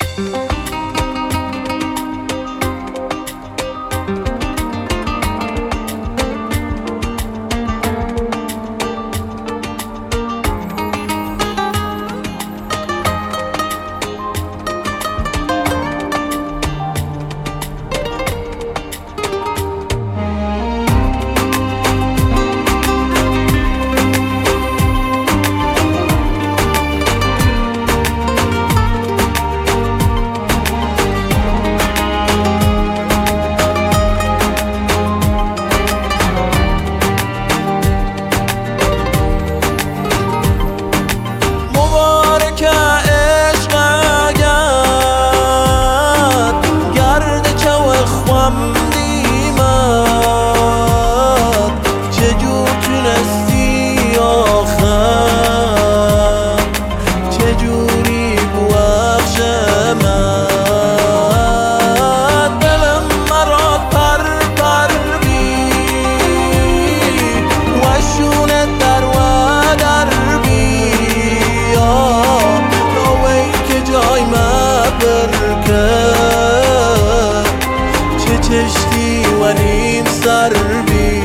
کشتی و نیم سر بی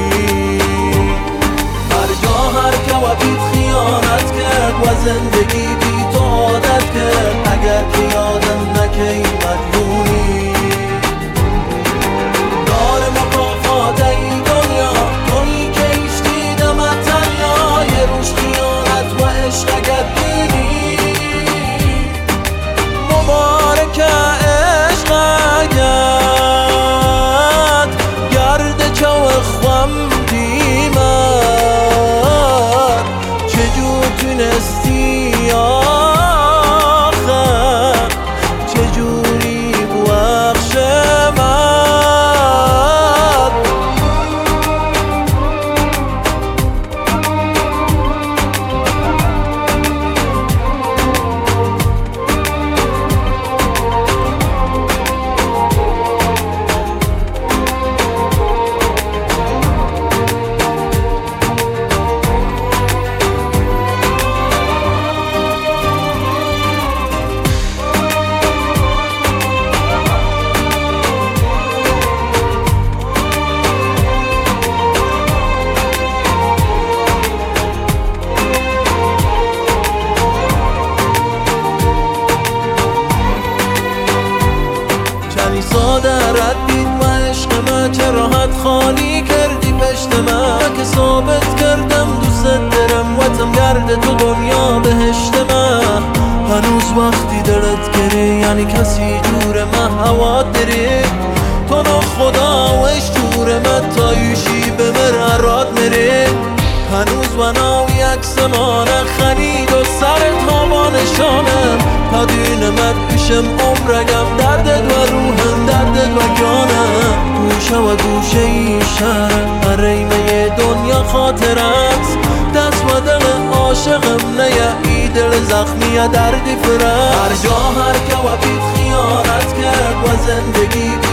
هرگاه هر کوابید خیانت کرد و زندگی بی تو عادت کرد. اگر که یادم نکی مدیونی دار مکافات ای دنیا، تویی که ایش دیدم تنیا. یه روش خیانت و عشق اگر بینی مبارک عشق اگر تونستی آخر چجوری ببخش من. رد دید و عشق من چه راحت خالی کردی پشت من. که ثابت کردم دوست دارم و تم گرد تو دنیا بهشت من. هنوز وقتی دلت گره یعنی کسی جور من هوا داره. تو نه خدا و اش جور من تایوشی به مرارات میره. هنوز منو یک زمانه خرید و سر تاوان شانم. تا دینمت پیشم عمرگم دردت و روحم دردت و جانم. گوشه و گوشه ای شهر حریمه دنیا خاطرت. دست و دل عاشقم نه ای دل زخمی دردی فرست. هر جا هر که و بید خیانت کرد و زندگی